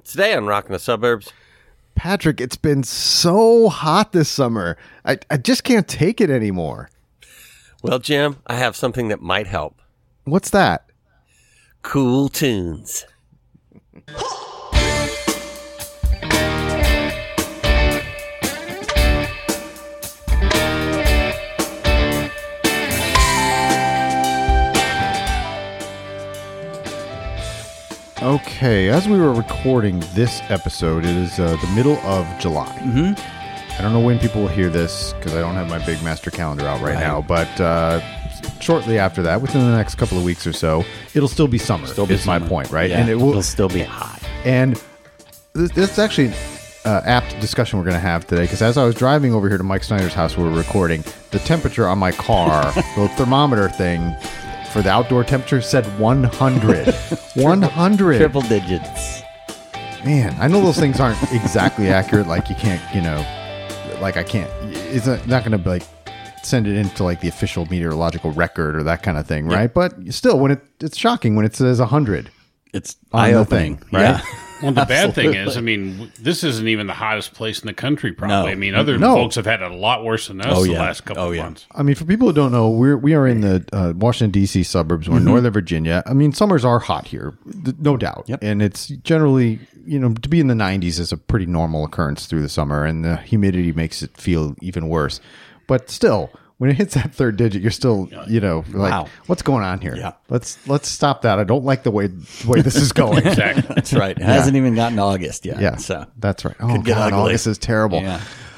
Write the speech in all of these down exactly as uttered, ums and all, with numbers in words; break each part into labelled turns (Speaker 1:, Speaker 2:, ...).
Speaker 1: Today on Rockin' the Suburbs.
Speaker 2: Patrick, it's been so hot this summer. I, I just can't take it anymore.
Speaker 1: Well, Jim, I have something that might help.
Speaker 2: What's that?
Speaker 1: Cool tunes.
Speaker 2: Okay, as we were recording this episode, it is uh, the middle of July.
Speaker 3: Mm-hmm.
Speaker 2: I don't know when people will hear this because I don't have my big master calendar out right,
Speaker 3: Right.
Speaker 2: now, but uh, shortly after that, within the next couple of weeks or so, it'll still be summer,
Speaker 3: Still be
Speaker 2: is my
Speaker 3: summer.
Speaker 2: point, right?
Speaker 3: Yeah,
Speaker 2: And it will
Speaker 3: it'll still be hot.
Speaker 2: And this, this is actually uh, apt discussion we're going to have today, because as I was driving over here to Mike Snyder's house where we're recording, the temperature on my car, the thermometer thing for the outdoor temperature said one hundred. one hundred.
Speaker 3: Triple digits.
Speaker 2: Man, I know those things aren't exactly accurate. Like you can't, you know, like I can't, it's not, not going to be like send it into like the official meteorological record or that kind of thing, right? But still, when it it's shocking when it says one hundred.
Speaker 3: It's
Speaker 2: On the
Speaker 3: eye-opening,
Speaker 2: thing, right?
Speaker 3: Yeah.
Speaker 4: Well, the bad thing
Speaker 3: Absolutely.
Speaker 4: is, I mean, w- this isn't even the hottest place in the country, probably.
Speaker 3: No.
Speaker 4: I mean, other
Speaker 2: No.
Speaker 4: folks have had it a lot worse than us
Speaker 3: Oh,
Speaker 4: the
Speaker 3: yeah.
Speaker 4: last couple
Speaker 3: Oh,
Speaker 4: of
Speaker 3: yeah.
Speaker 4: months.
Speaker 2: I mean, for people who don't know, we're we are in the uh, Washington D C suburbs. We're in Northern Virginia. I mean, summers are hot here, th- no doubt,
Speaker 3: Yep.
Speaker 2: and it's generally, you know, to be in the nineties is a pretty normal occurrence through the summer, and the humidity makes it feel even worse. But still, when it hits that third digit, you're still, you know, like,
Speaker 3: Wow.
Speaker 2: what's going on here?
Speaker 3: Yeah.
Speaker 2: Let's let's stop that. I don't like the way the way this is going.
Speaker 4: Exactly.
Speaker 3: That's right. It hasn't even gotten to August yet.
Speaker 2: Yeah,
Speaker 3: So
Speaker 2: that's right. Oh
Speaker 3: Could get
Speaker 2: God,
Speaker 3: ugly.
Speaker 2: August is terrible.
Speaker 3: Yeah.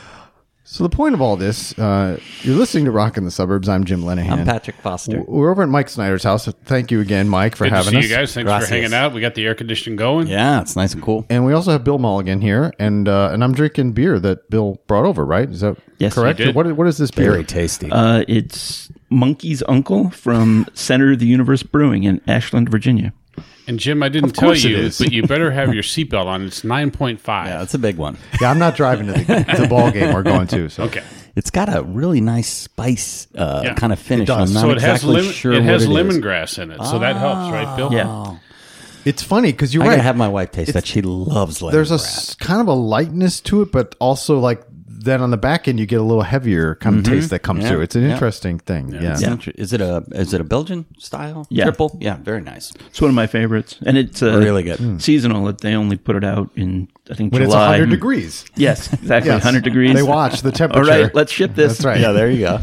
Speaker 2: So the point of all this, uh, you're listening to Rock in the Suburbs. I'm Jim Lenahan.
Speaker 3: I'm Patrick Foster.
Speaker 2: W- We're over at Mike Snyder's house. Thank you again, Mike, for
Speaker 4: Good to
Speaker 2: having
Speaker 4: see
Speaker 2: us.
Speaker 4: you guys. Thanks
Speaker 3: Gracias.
Speaker 4: for hanging out. We got the air conditioning going.
Speaker 3: Yeah, it's nice and cool.
Speaker 2: And we also have Bill Mulligan here, and uh, and I'm drinking beer that Bill brought over. Right? Is that
Speaker 5: Yes,
Speaker 2: correct?
Speaker 4: he did.
Speaker 2: What what is this beer?
Speaker 3: Very tasty.
Speaker 5: Uh, it's Monkey's Uncle from Center of the Universe Brewing in Ashland, Virginia.
Speaker 4: And Jim, I didn't
Speaker 2: Of
Speaker 4: tell
Speaker 2: course it
Speaker 4: you,
Speaker 2: is.
Speaker 4: but you better have your seatbelt on. It's nine point five.
Speaker 3: yeah, it's a big one.
Speaker 2: Yeah, I'm not driving to the, the ball game we're going to. So.
Speaker 4: Okay.
Speaker 3: It's got a really nice spice uh,
Speaker 4: Yeah.
Speaker 3: kind of finish.
Speaker 2: It does.
Speaker 3: I'm not
Speaker 4: So it has
Speaker 3: exactly
Speaker 4: lemon,
Speaker 3: sure
Speaker 4: it has
Speaker 3: what it is.
Speaker 4: lemongrass in it, so that helps, right, Bill?
Speaker 5: Yeah.
Speaker 2: It's funny because you're
Speaker 3: I
Speaker 2: right.
Speaker 3: gotta have my wife taste
Speaker 2: It's-
Speaker 3: that. She loves lemongrass.
Speaker 2: There's a s- kind of a lightness to it, but also like then on the back end you get a little heavier kind of taste that comes
Speaker 3: Yeah.
Speaker 2: through. It's an
Speaker 3: Yeah.
Speaker 2: interesting thing. Yeah.
Speaker 3: It's inter- Is it a is it a Belgian style
Speaker 5: Yeah.
Speaker 3: triple? Yeah, very nice.
Speaker 5: It's one of my favorites, and it's uh,
Speaker 3: Really good.
Speaker 5: seasonal. They only put it out in I think
Speaker 2: When it's
Speaker 5: July.
Speaker 2: one hundred degrees.
Speaker 5: Yes, exactly,
Speaker 2: Yes.
Speaker 5: one hundred degrees.
Speaker 2: They watch the
Speaker 5: All
Speaker 2: temperature.
Speaker 5: right, let's ship this.
Speaker 2: That's right.
Speaker 3: Yeah, there you go.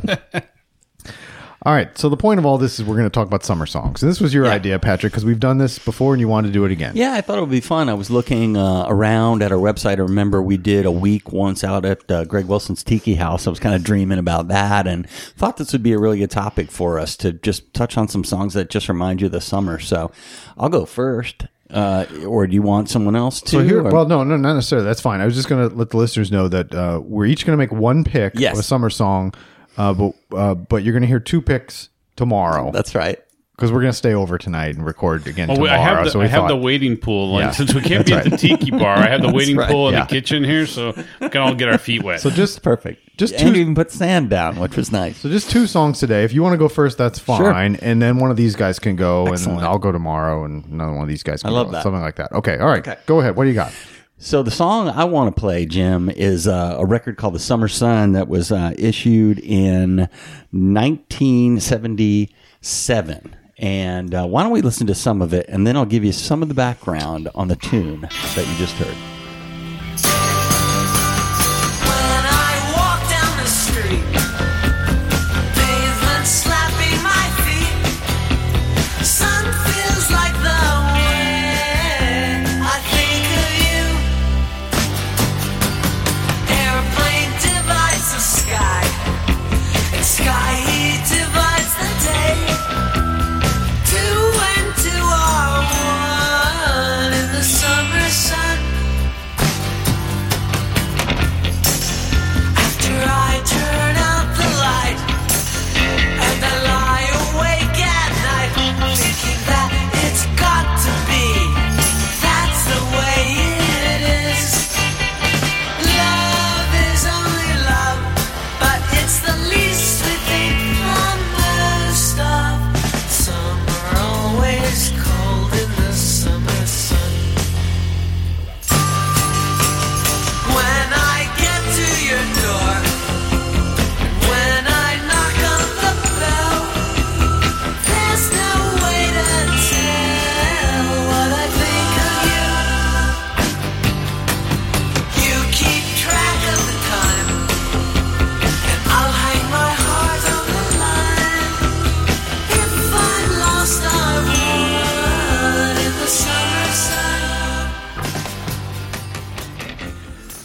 Speaker 2: All right. So the point of all this is we're going to talk about summer songs. And this was your idea, Patrick, because we've done this before and you wanted to do it again.
Speaker 3: Yeah, I thought it would be fun. I was looking uh, around at our website. I remember we did a week once out at uh, Greg Wilson's Tiki House. I was kind of dreaming about that and thought this would be a really good topic for us to just touch on some songs that just remind you of the summer. So I'll go first. Uh, or do you want someone else to?
Speaker 2: So here,
Speaker 3: or-
Speaker 2: well, no, no, not necessarily. That's fine. I was just going to let the listeners know that uh, we're each going to make one pick
Speaker 3: Yes.
Speaker 2: of a summer song, uh, but uh, but you're going to hear two picks tomorrow
Speaker 3: That's right.
Speaker 2: because we're going to stay over tonight and record again
Speaker 4: Well,
Speaker 2: tomorrow.
Speaker 4: I have the,
Speaker 2: so we
Speaker 4: I have
Speaker 2: thought,
Speaker 4: the waiting pool. Like,
Speaker 2: Yeah.
Speaker 4: Since we can't be at the tiki bar, I have the waiting
Speaker 3: right.
Speaker 4: pool in
Speaker 2: Yeah.
Speaker 4: the kitchen here, so we can all get our feet wet.
Speaker 2: so just
Speaker 3: Perfect.
Speaker 2: Just
Speaker 3: and
Speaker 2: two-
Speaker 3: you even put sand down, which was nice.
Speaker 2: so just two songs today. If you want to go first, that's fine. And then one of these guys can go,
Speaker 3: Excellent.
Speaker 2: and I'll go tomorrow, and another one of these guys can
Speaker 3: I love
Speaker 2: go.
Speaker 3: that.
Speaker 2: Something like that. Okay. All right.
Speaker 3: Okay.
Speaker 2: Go ahead. What do you got?
Speaker 3: So the song I want to play, Jim, is uh, a record called "The Summer Sun" that was uh, issued in nineteen seventy-seven. And uh, why don't we listen to some of it, and then I'll give you some of the background on the tune that you just heard.
Speaker 6: When I walk down the street, pavement slapping my feet, sun feels like the way I think of you. Airplane divides the sky, and sky divides the day. Two and two are one in the summer sun.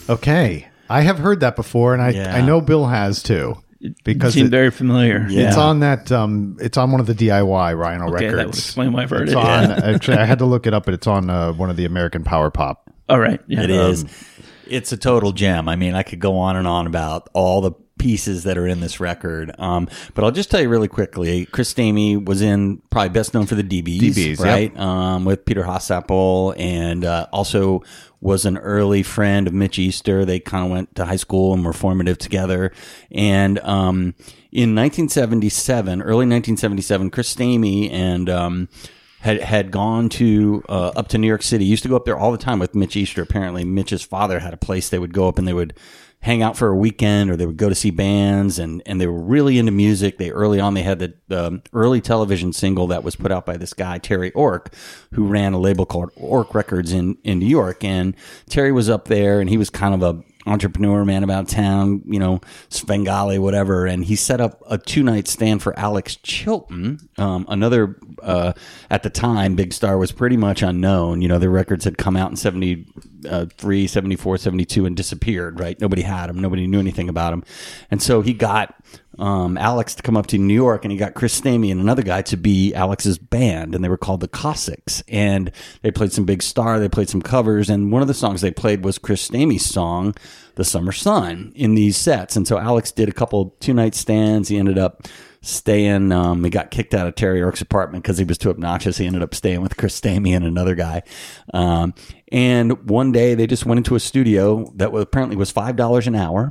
Speaker 2: Okay. I have heard that before, and I,
Speaker 3: Yeah.
Speaker 2: I know Bill has too. Because
Speaker 5: Seemed
Speaker 2: it-
Speaker 5: very familiar.
Speaker 3: Yeah.
Speaker 2: It's on that. Um, it's on one of the D I Y Rhino
Speaker 5: Okay,
Speaker 2: records.
Speaker 5: that would explain why I've heard
Speaker 2: It's
Speaker 5: it.
Speaker 2: on.
Speaker 5: Yeah.
Speaker 2: Actually, I had to look it up, but it's on uh, one of the American Power Pop.
Speaker 5: All right. Yeah.
Speaker 3: It is. It's a total gem. I mean, I could go on and on about all the pieces that are in this record. Um, but I'll just tell you really quickly. Chris Stamey was in, probably best known for the D Bs,
Speaker 2: D Bs,
Speaker 3: right? Um, with Peter Hosapple, and uh, also was an early friend of Mitch Easter. They kind of went to high school and were formative together. And um, in nineteen seventy-seven, early nineteen seventy-seven, Chris Stamey and um, had had gone to uh, up to New York City. Used to go up there all the time with Mitch Easter. Apparently, Mitch's father had a place they would go up and they would hang out for a weekend, or they would go to see bands, and, and they were really into music. They early on they had the um, early television single that was put out by this guy Terry Ork, who ran a label called Ork Records in in New York. And Terry was up there, and he was kind of a entrepreneur, man about town, you know, Svengali, whatever. And he set up a two night stand for Alex Chilton, um, another, uh, at the time, Big Star was pretty much unknown. You know, their records had come out in seventy-three, seventy-four, seventy-two and disappeared, right? Nobody had them. Nobody knew anything about them. And so he got um, Alex to come up to New York, and he got Chris Stamey and another guy to be Alex's band, and they were called the Cossacks. And they played some Big Star, they played some covers, and one of the songs they played was Chris Stamey's song, The Summer Sun, in these sets. And so Alex did a couple two-night stands. He ended up staying, um, he got kicked out of Terry Ork's apartment because he was too obnoxious. He ended up staying with Chris Stamey and another guy. Um, and one day they just went into a studio that was, apparently was five dollars an hour.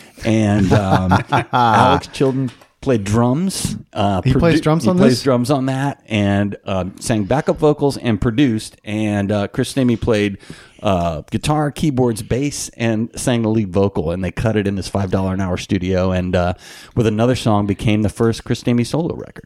Speaker 3: And um, Alex Chilton played drums. Uh,
Speaker 2: He plays drums on
Speaker 3: He plays
Speaker 2: this?
Speaker 3: drums on that, and uh, sang backup vocals and produced. And uh, Chris Stamey played uh, guitar, keyboards, bass, and sang the lead vocal. And they cut it in this five dollar an hour studio. And uh, with another song, became the first Chris Stamey solo record.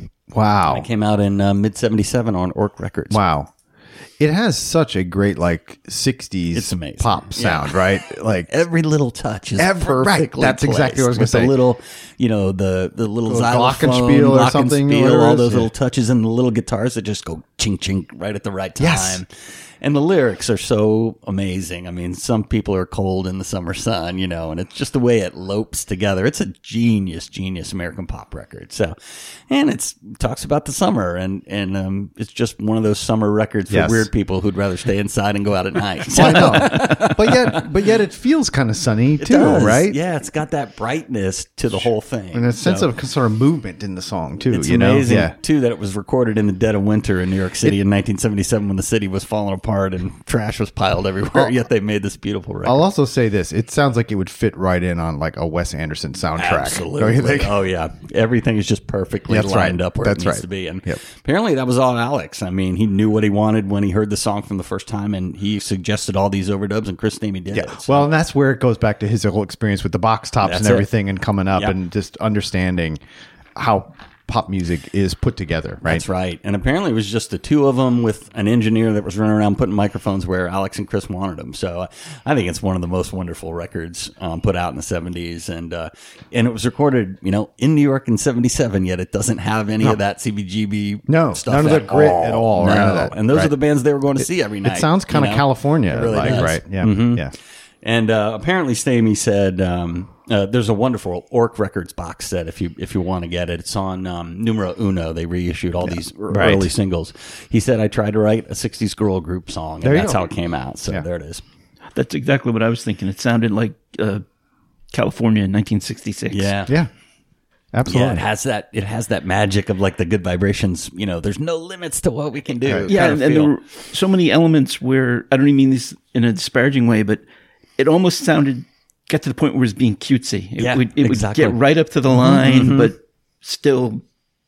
Speaker 2: Wow.
Speaker 3: It came out in uh, mid seventy-seven on Ork Records.
Speaker 2: Wow. It has such a great like sixties
Speaker 3: It's amazing.
Speaker 2: pop sound, right? Like
Speaker 3: Every little touch is
Speaker 2: Every- right.
Speaker 3: perfectly
Speaker 2: That's exactly what I was
Speaker 3: placed
Speaker 2: gonna
Speaker 3: with
Speaker 2: say.
Speaker 3: The little, you know, the the little,
Speaker 2: Little
Speaker 3: xylophone,
Speaker 2: glockenspiel or something,
Speaker 3: glockenspiel,
Speaker 2: whatever it
Speaker 3: all
Speaker 2: is,
Speaker 3: those
Speaker 2: yeah.
Speaker 3: little touches, and the little guitars that just go chink chink right at the right time.
Speaker 2: Yes.
Speaker 3: And the lyrics are so amazing. I mean, some people are cold in the summer sun, you know, and it's just the way it lopes together. It's a genius, genius American pop record. So, and it's talks about the summer, and and um, it's just one of those summer records for
Speaker 2: Yes.
Speaker 3: weird people who'd rather stay inside and go out at night.
Speaker 2: I know. but yet but yet it feels kind of sunny
Speaker 3: It
Speaker 2: too,
Speaker 3: does.
Speaker 2: right?
Speaker 3: Yeah, it's got that brightness to the whole thing.
Speaker 2: And a sense
Speaker 3: So
Speaker 2: of sort of movement in the song too,
Speaker 3: it's
Speaker 2: you know?
Speaker 3: amazing,
Speaker 2: Yeah.
Speaker 3: too, that it was recorded in the dead of winter in New York City in nineteen seventy-seven when the city was falling apart and trash was piled everywhere, yet they made this beautiful record.
Speaker 2: I'll also say this. It sounds like it would fit right in on like a Wes Anderson soundtrack.
Speaker 3: Absolutely.
Speaker 2: Don't you think?
Speaker 3: Oh, yeah. Everything is just perfectly
Speaker 2: That's
Speaker 3: lined
Speaker 2: right.
Speaker 3: up where
Speaker 2: That's
Speaker 3: it needs
Speaker 2: right.
Speaker 3: to be. And
Speaker 2: Yep.
Speaker 3: apparently that was all Alex. I mean, he knew what he wanted when he heard the song from the first time, and he suggested all these overdubs, and Chris Stamey did
Speaker 2: Yeah.
Speaker 3: it. So-
Speaker 2: Well, and that's where it goes back to his whole experience with the box tops
Speaker 3: That's
Speaker 2: and
Speaker 3: it.
Speaker 2: everything and coming up
Speaker 3: Yep.
Speaker 2: and just understanding how pop music is put together, right?
Speaker 3: That's right. And apparently it was just the two of them with an engineer that was running around putting microphones where Alex and Chris wanted them. So uh, I think it's one of the most wonderful records um, put out in the seventies. And uh, and it was recorded, you know, in New York in seventy-seven, yet it doesn't have any of that C B G B
Speaker 2: No,
Speaker 3: stuff
Speaker 2: none of the
Speaker 3: at
Speaker 2: grit
Speaker 3: all.
Speaker 2: at all,
Speaker 3: No.
Speaker 2: none of that.
Speaker 3: And those
Speaker 2: Right.
Speaker 3: are the bands they were going to see every night.
Speaker 2: It sounds kind
Speaker 3: you
Speaker 2: of
Speaker 3: know?
Speaker 2: California
Speaker 3: It really
Speaker 2: like,
Speaker 3: does.
Speaker 2: right? Yeah.
Speaker 3: Mhm.
Speaker 2: Yeah.
Speaker 3: And uh, apparently, Stamey said um, uh, there's a wonderful Ork Records box set if you if you want to get it. It's on um, Numero Uno. They reissued all these r-
Speaker 2: Right.
Speaker 3: early singles. He said I tried to write a sixties girl group song,
Speaker 2: There
Speaker 3: and
Speaker 2: you
Speaker 3: that's
Speaker 2: go.
Speaker 3: how it came out. So
Speaker 2: Yeah.
Speaker 3: there it is.
Speaker 5: That's exactly what I was thinking. It sounded like uh, California in nineteen sixty-six.
Speaker 3: Yeah.
Speaker 2: Yeah. Absolutely.
Speaker 3: Yeah, it has that. It has that magic of like the Good Vibrations. You know, there's no limits to what we can do.
Speaker 2: Right.
Speaker 5: Yeah,
Speaker 3: kind
Speaker 5: and,
Speaker 3: of
Speaker 5: and
Speaker 3: feel.
Speaker 5: there were so many elements where I don't even mean this in a disparaging way, but it almost sounded got to the point where it was being cutesy. It,
Speaker 3: Yeah,
Speaker 5: would, it
Speaker 3: exactly.
Speaker 5: would get right up to the line, but still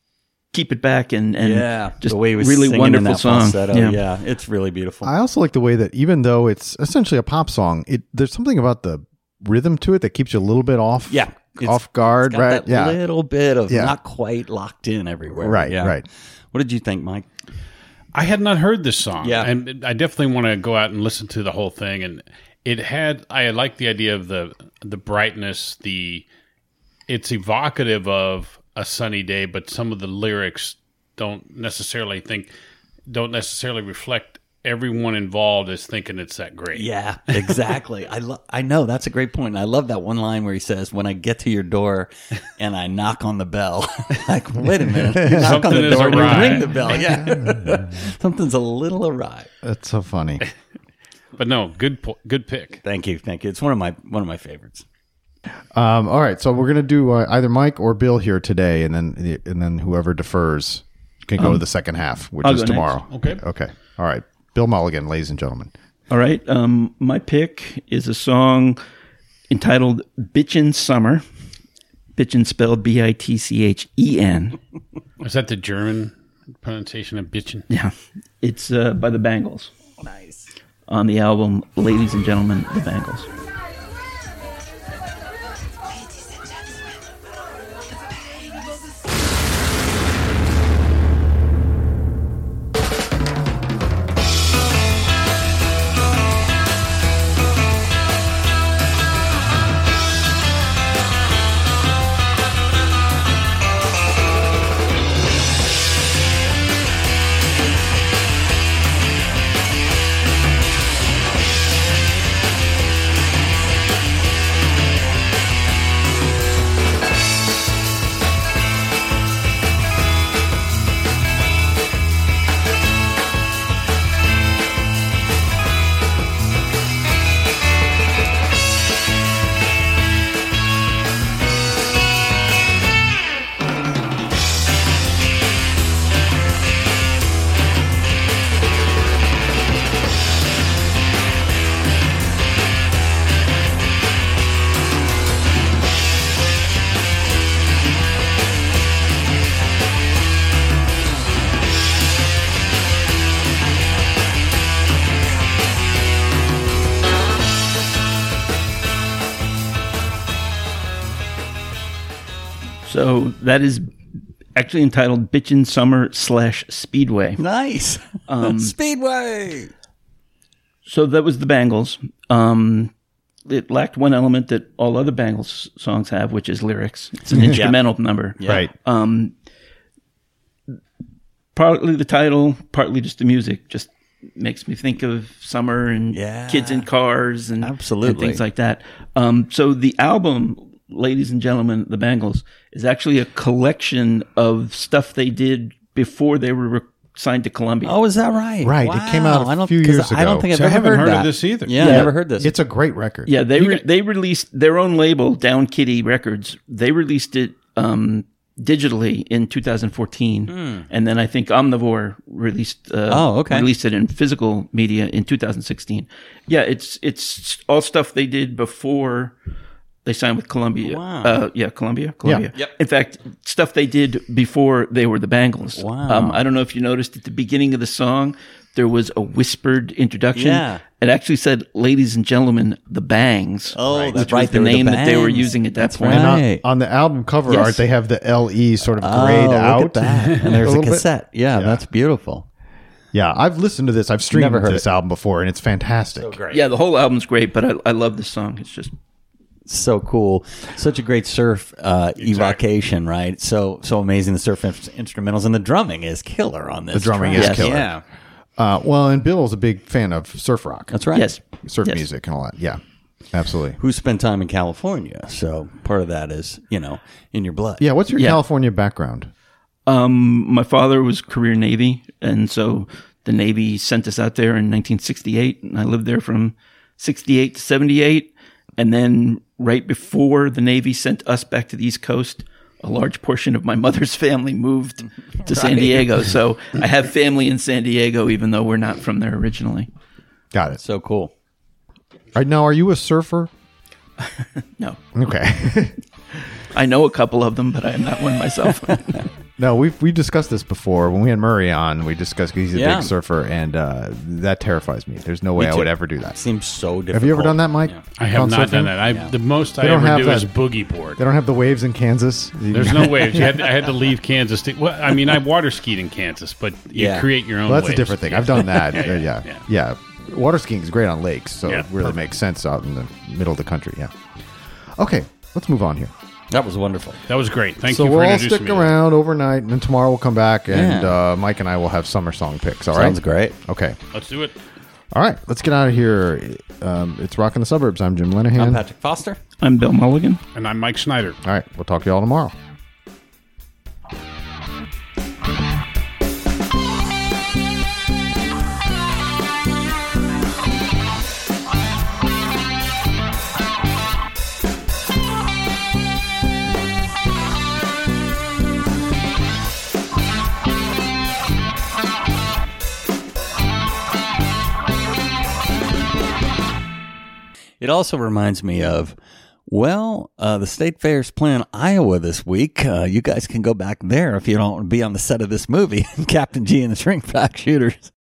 Speaker 5: keep it back and, and
Speaker 3: yeah,
Speaker 5: just
Speaker 3: the way he was
Speaker 5: really
Speaker 3: singing
Speaker 5: wonderful
Speaker 3: in that
Speaker 5: song.
Speaker 3: falsetto.
Speaker 5: Yeah.
Speaker 3: Yeah, it's really beautiful.
Speaker 2: I also like the way that even though it's essentially a pop song, it there's something about the rhythm to it that keeps you a little bit off.
Speaker 3: yeah, it's-
Speaker 2: off guard,
Speaker 3: it's got
Speaker 2: right?
Speaker 3: That
Speaker 2: Yeah.
Speaker 3: little bit of
Speaker 2: Yeah.
Speaker 3: not quite locked in everywhere.
Speaker 2: Right,
Speaker 3: Yeah.
Speaker 2: right.
Speaker 3: What did you think, Mike?
Speaker 4: I had not heard this song.
Speaker 3: Yeah.
Speaker 4: And I definitely want to go out and listen to the whole thing. And it had, I like the idea of the the brightness, the, it's evocative of a sunny day, but some of the lyrics don't necessarily think, don't necessarily reflect everyone involved is thinking it's that great.
Speaker 3: Yeah, exactly. I lo- I know that's a great point. And I love that one line where he says, "When I get to your door and I knock on the bell," like, wait a minute, you knock
Speaker 4: Something
Speaker 3: on the
Speaker 4: is
Speaker 3: door and you
Speaker 4: awry.
Speaker 3: ring the bell. Yeah, something's a little awry.
Speaker 2: That's so funny.
Speaker 4: But no, good po- good pick.
Speaker 3: Thank you, thank you. It's one of my one of my favorites.
Speaker 2: Um, all right, so we're gonna do uh, either Mike or Bill here today, and then and then whoever defers can go to the second half, which
Speaker 5: I'll
Speaker 2: is
Speaker 5: go
Speaker 2: tomorrow.
Speaker 5: next.
Speaker 4: Okay.
Speaker 2: Okay. All right. Bill Mulligan, ladies and gentlemen.
Speaker 5: All right. Um, my pick is a song entitled Bitchin' Summer. Bitchin' spelled B I T C H E N.
Speaker 4: Is that the German pronunciation of bitchin'?
Speaker 5: Yeah. It's uh, by the Bangles. Nice. On the album Ladies and Gentlemen, the Bangles. So that is actually entitled Bitchin' Summer slash Speedway.
Speaker 3: Nice, Speedway.
Speaker 5: So that was the Bangles. Um, it lacked one element that all other Bangles songs have, which is lyrics. It's an instrumental number.
Speaker 3: Yeah.
Speaker 2: Right.
Speaker 5: Um, partly the title, partly just the music. Just makes me think of summer and
Speaker 3: Yeah.
Speaker 5: kids in cars and,
Speaker 3: Absolutely.
Speaker 5: and things like that. Um, so the album, Ladies and Gentlemen, the Bangles, is actually a collection of stuff they did before they were re- signed to Columbia.
Speaker 3: Oh, is that right?
Speaker 2: Right, it came out a
Speaker 3: I don't-
Speaker 2: few
Speaker 3: 'cause
Speaker 2: years
Speaker 3: I don't
Speaker 2: ago.
Speaker 3: think I've
Speaker 4: So I
Speaker 3: ever
Speaker 4: haven't
Speaker 3: heard,
Speaker 4: heard of
Speaker 3: that.
Speaker 4: this either.
Speaker 3: Yeah, I
Speaker 5: Yeah.
Speaker 3: never heard this.
Speaker 2: It's a great record.
Speaker 5: Yeah, they re- they released their own label, Down Kitty Records. They released it um, digitally in two thousand fourteen, and then I think Omnivore released uh,
Speaker 3: Oh, okay.
Speaker 5: released it in physical media in two thousand sixteen. Yeah, it's it's all stuff they did before they signed with Columbia.
Speaker 3: Wow.
Speaker 5: Uh, yeah, Columbia. Columbia.
Speaker 3: Yep.
Speaker 5: In fact, stuff they did before they were the Bangles.
Speaker 3: Wow.
Speaker 5: Um, I don't know if you noticed at the beginning of the song, there was a whispered introduction.
Speaker 3: Yeah.
Speaker 5: It actually said, "Ladies and gentlemen, the Bangs."
Speaker 3: Oh, that's
Speaker 5: which
Speaker 3: right.
Speaker 5: was
Speaker 3: They
Speaker 5: the
Speaker 3: were the
Speaker 5: name that they were
Speaker 3: Bangs.
Speaker 5: using at that
Speaker 3: That's
Speaker 5: point.
Speaker 2: And on,
Speaker 3: Right.
Speaker 2: on the album cover
Speaker 5: Yes.
Speaker 2: art, they have the L E sort of
Speaker 3: Oh,
Speaker 2: grayed out.
Speaker 3: look at that. And there's a,
Speaker 2: little bit.
Speaker 3: cassette. Yeah,
Speaker 2: Yeah.
Speaker 3: that's beautiful.
Speaker 2: Yeah, I've listened to this. I've streamed
Speaker 3: Never heard
Speaker 2: this
Speaker 3: it.
Speaker 2: album before, and it's fantastic.
Speaker 3: Great.
Speaker 5: Yeah, the whole album's great, but I, I love this song. It's just
Speaker 3: So cool. Such a great surf uh, evocation, right? So so amazing. The surf in- instrumentals and the drumming is killer on this.
Speaker 2: The drumming
Speaker 3: track.
Speaker 2: is
Speaker 5: Yes.
Speaker 2: killer.
Speaker 3: Yeah,
Speaker 2: Uh, well, and Bill's a big fan of surf rock,
Speaker 3: that's right.
Speaker 5: yes,
Speaker 2: surf
Speaker 5: yes.
Speaker 2: music, and all that. Yeah, absolutely.
Speaker 3: Who spent time in California? So part of that is, you know, in your blood.
Speaker 2: Yeah, what's your
Speaker 5: Yeah.
Speaker 2: California background?
Speaker 5: Um, my father was career Navy, and so the Navy sent us out there in nineteen sixty-eight, and I lived there from sixty-eight to seventy-eight. And then right before the Navy sent us back to the East Coast, a large portion of my mother's family moved to San Diego. So I have family in San Diego, even though we're not from there originally.
Speaker 2: Got it.
Speaker 3: So cool.
Speaker 2: All right, now, are you a surfer?
Speaker 5: No,
Speaker 2: Okay.
Speaker 5: I know a couple of them, but I am not one myself.
Speaker 2: No, we've we discussed this before when we had Murray on. We discussed he's a
Speaker 3: Yeah.
Speaker 2: big surfer, and uh, that terrifies me. There's no way I
Speaker 3: too.
Speaker 2: would ever do that.
Speaker 3: Seems so difficult.
Speaker 2: Have you ever done that, Mike?
Speaker 4: I have
Speaker 2: Gone
Speaker 4: not
Speaker 2: surfing?
Speaker 4: done that. I the most I
Speaker 2: don't
Speaker 4: ever
Speaker 2: have
Speaker 4: do
Speaker 2: that.
Speaker 4: is boogie board.
Speaker 2: They don't have the waves in Kansas.
Speaker 4: There's no waves. You had, I had to leave Kansas. To, well, I mean, I water skied in Kansas, but you
Speaker 3: Yeah.
Speaker 4: create your own.
Speaker 2: Well, that's
Speaker 4: waves.
Speaker 2: a different thing. I've done that.
Speaker 4: Yeah,
Speaker 2: yeah,
Speaker 4: yeah,
Speaker 2: yeah,
Speaker 4: yeah.
Speaker 2: yeah. Water skiing is great on lakes, so
Speaker 4: Yeah,
Speaker 2: it really
Speaker 4: perfect.
Speaker 2: makes sense out in the middle of the country. Yeah. Okay, let's move on here.
Speaker 3: That was wonderful.
Speaker 4: That was great. Thank
Speaker 2: so
Speaker 4: you for
Speaker 2: we'll all
Speaker 4: introducing
Speaker 2: stick
Speaker 4: me.
Speaker 2: around overnight, and then tomorrow we'll come back, and
Speaker 3: Yeah.
Speaker 2: uh, Mike and I will have summer song picks. All right.
Speaker 3: Sounds great.
Speaker 2: Okay.
Speaker 4: Let's do it.
Speaker 2: All right. Let's get out of here. Um, it's Rockin' the Suburbs. I'm Jim Lenahan.
Speaker 3: I'm Patrick Foster.
Speaker 5: I'm Bill Mulligan.
Speaker 4: And I'm Mike Schneider.
Speaker 2: All right. We'll talk to y'all tomorrow.
Speaker 3: It also reminds me of, well, uh, the State Fair's playing Iowa this week. Uh, you guys can go back there if you don't want to be on the set of this movie, Captain G and the Shrink Back Shooters.